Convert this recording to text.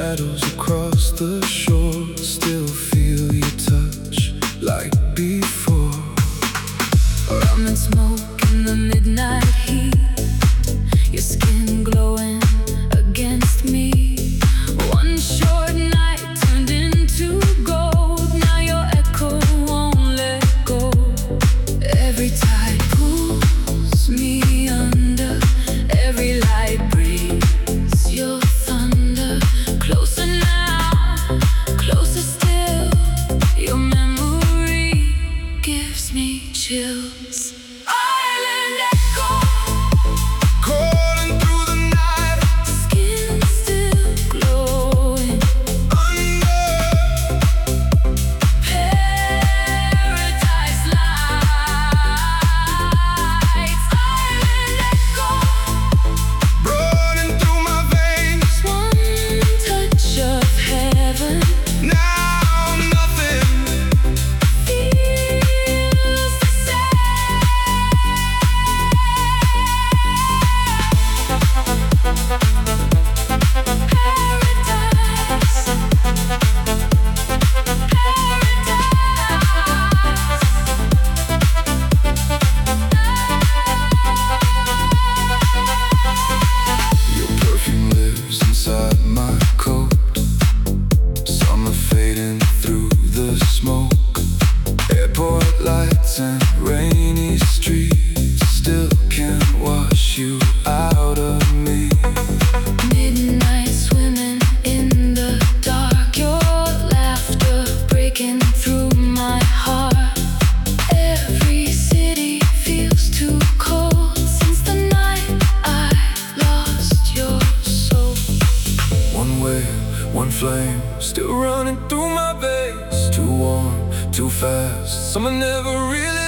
shadows across the shore. Still feel your touch like before. Rum and smoke in the midnight heat, your skin glowing against me. One short night turned into gold. Now your echo won't let go. Every tide pulls me under, every light brings your thunder. Closer now, closer still. Your memory gives me chills. Island echo, Calling through the night, skin still glowing. under. Paradise lights. Island echo, Running through my veins. one touch of heaven. Now nothing Feels the same. Paradise, Your perfume lives inside my coat. Summer fading through the smoke. Airport lights and rainy streets still can't wash you out of me. midnight swimming in the dark. Your laughter breaking through my heart. Every city feels too cold since the night I lost your soul. One wave, one flame, still running through my veins. Too warm, too fast. Summer never really